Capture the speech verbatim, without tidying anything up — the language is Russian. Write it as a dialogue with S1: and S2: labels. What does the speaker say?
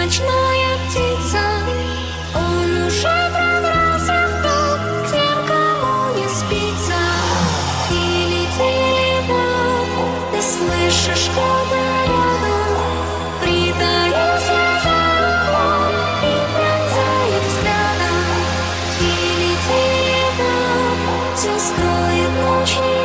S1: ночная птица. Он уже пробрался в дом к тем, кому не спится. Тили-тили-бом, ты слышишь, кто-то рядом притаился за углом и пронзает взглядом. Тили-тили-бом, все скроет ночь.